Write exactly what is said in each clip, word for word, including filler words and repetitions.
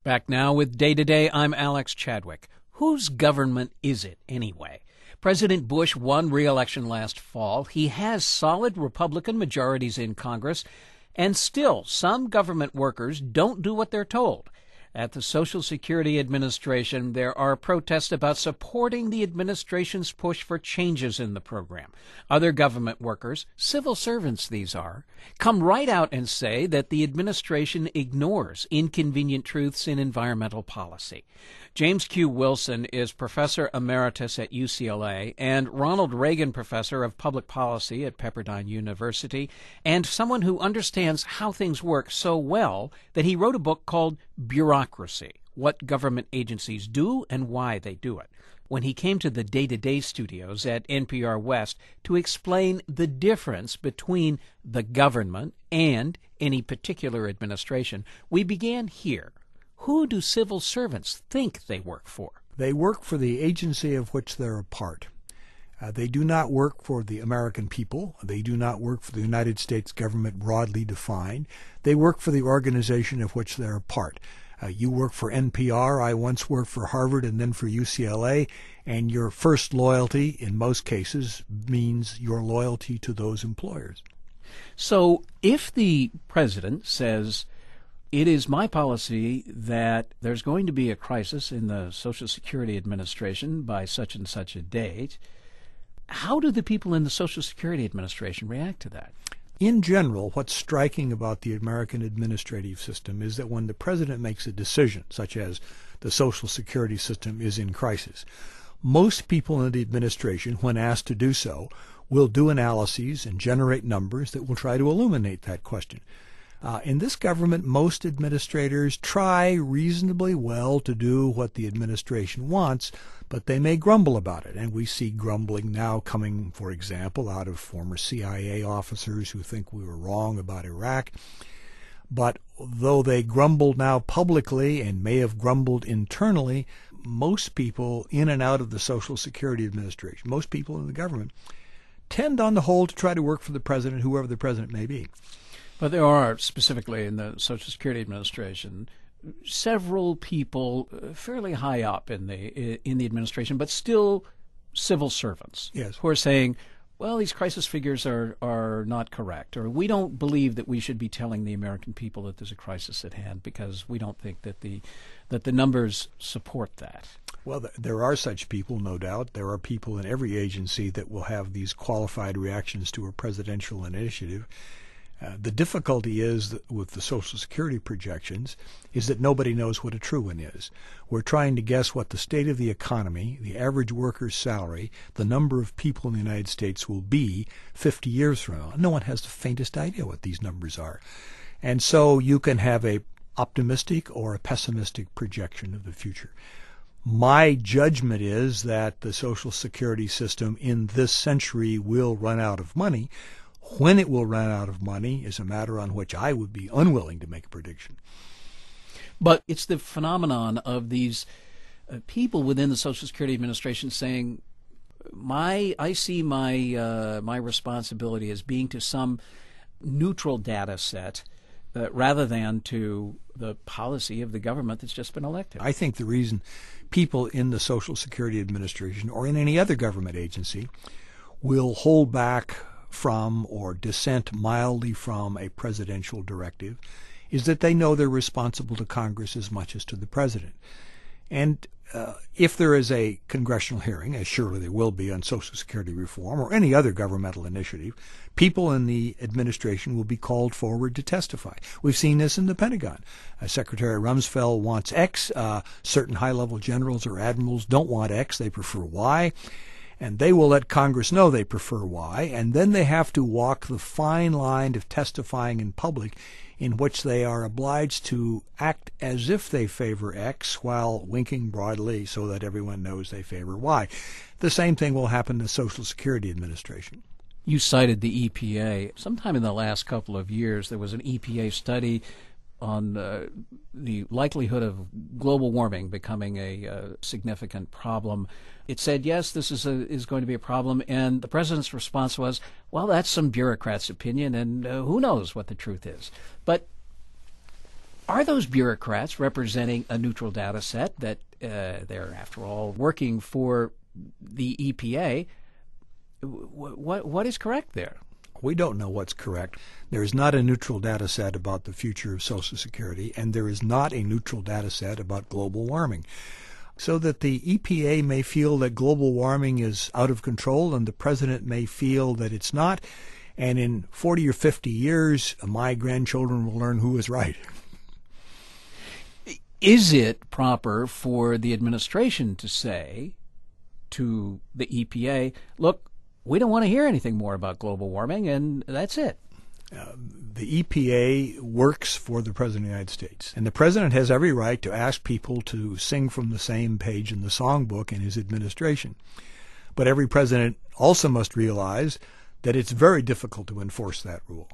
Back now with Day to Day, I'm Alex Chadwick. Whose government is it anyway? President Bush won re-election last fall. He has solid Republican majorities in Congress, and still some government workers don't do what they're told. At the Social Security Administration, there are protests about supporting the administration's push for changes in the program. Other government workers, civil servants these are, come right out and say that the administration ignores inconvenient truths in environmental policy. James Q. Wilson is professor emeritus at U C L A and Ronald Reagan Professor of Public Policy at Pepperdine University, and someone who understands how things work so well that he wrote a book called Bureaucracy: What Government Agencies Do and Why They Do It, when he came to the Day to Day studios at N P R West to explain the difference between the government and any particular administration. We began here. Who do civil servants think they work for? They work for the agency of which they're a part. Uh, they do not work for the American people. They do not work for the United States government broadly defined. They work for the organization of which they're a part. Uh, you work for N P R. I once worked for Harvard and then for U C L A. And your first loyalty, in most cases, means your loyalty to those employers. So if the president says, it is my policy that there's going to be a crisis in the Social Security Administration by such and such a date, how do the people in the Social Security Administration react to that? In general, what's striking about the American administrative system is that when the president makes a decision, such as the Social Security system is in crisis, most people in the administration, when asked to do so, will do analyses and generate numbers that will try to illuminate that question. Uh, in this government, most administrators try reasonably well to do what the administration wants, but they may grumble about it. And we see grumbling now coming, for example, out of former C I A officers who think we were wrong about Iraq. But though they grumble now publicly and may have grumbled internally, most people in and out of the Social Security Administration, most people in the government, tend on the whole to try to work for the president, whoever the president may be. But there are, specifically in the Social Security Administration, several people fairly high up in the in the administration, but still civil servants, yes, who are saying, well, these crisis figures are, are not correct, or we don't believe that we should be telling the American people that there's a crisis at hand because we don't think that the that the numbers support that. Well, there are such people, no doubt. There are people in every agency that will have these qualified reactions to a presidential initiative. Uh, the difficulty is that with the Social Security projections is that nobody knows what a true one is. We're trying to guess what the state of the economy, the average worker's salary, the number of people in the United States will be fifty years from now. No one has the faintest idea what these numbers are. And so you can have a optimistic or a pessimistic projection of the future. My judgment is that the Social Security system in this century will run out of money. When it will run out of money is a matter on which I would be unwilling to make a prediction. But it's the phenomenon of these uh, people within the Social Security Administration saying, "My, I see my uh, my responsibility as being to some neutral data set uh, rather than to the policy of the government that's just been elected." I think the reason people in the Social Security Administration or in any other government agency will hold back from or dissent mildly from a presidential directive is that they know they're responsible to Congress as much as to the president. And uh, if there is a congressional hearing, as surely there will be on Social Security reform or any other governmental initiative, people in the administration will be called forward to testify. We've seen this in the Pentagon. Uh, Secretary Rumsfeld wants X. Uh, certain high-level generals or admirals don't want X. They prefer Y. And they will let Congress know they prefer Y, and then they have to walk the fine line of testifying in public in which they are obliged to act as if they favor X while winking broadly so that everyone knows they favor Y. The same thing will happen in the Social Security Administration. You cited the E P A. Sometime in the last couple of years, there was an E P A study on uh, the likelihood of global warming becoming a uh, significant problem. It said, yes, this is a, is going to be a problem, and the president's response was, well, that's some bureaucrat's opinion, and uh, who knows what the truth is. But Are those bureaucrats representing a neutral data set that uh, they're, after all, working for the E P A? What what is correct there? We don't know what's correct. There is not a neutral data set about the future of Social Security, and there is not a neutral data set about global warming. So that the E P A may feel that global warming is out of control, and the president may feel that it's not, and in forty or fifty years, my grandchildren will learn who is right. Is it proper for the administration to say to the E P A, look, we don't want to hear anything more about global warming, and that's it? Uh, the E P A works for the President of the United States, and the President has every right to ask people to sing from the same page in the songbook in his administration. But every president also must realize that it's very difficult to enforce that rule.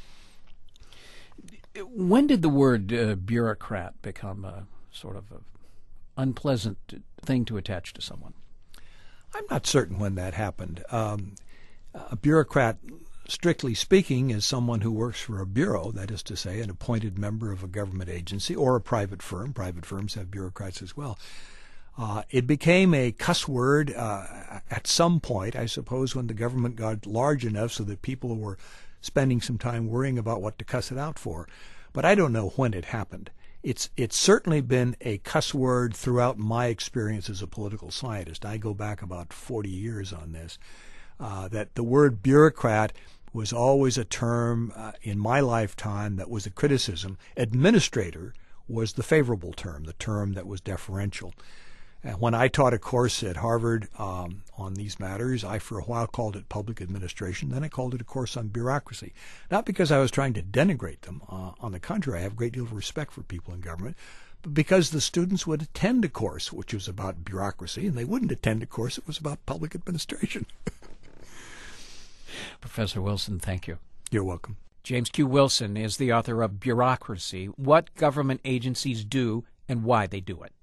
When did the word uh, bureaucrat become a sort of a unpleasant thing to attach to someone? I'm not certain when that happened. Um, a bureaucrat, strictly speaking, is someone who works for a bureau, that is to say, an appointed member of a government agency or a private firm. Private firms have bureaucrats as well. Uh, it became a cuss word uh, at some point, I suppose, when the government got large enough so that people were spending some time worrying about what to cuss it out for. But I don't know when it happened. It's it's certainly been a cuss word throughout my experience as a political scientist. I go back about forty years on this, uh, that the word bureaucrat was always a term uh, in my lifetime that was a criticism. Administrator was the favorable term, the term that was deferential. And when I taught a course at Harvard um, on these matters, I for a while called it public administration. Then I called it a course on bureaucracy. Not because I was trying to denigrate them. Uh, on the contrary, I have a great deal of respect for people in government. But because the students would attend a course which was about bureaucracy, and they wouldn't attend a course that was about public administration. Professor Wilson, thank you. You're welcome. James Q. Wilson is the author of Bureaucracy: What Government Agencies Do and Why They Do It.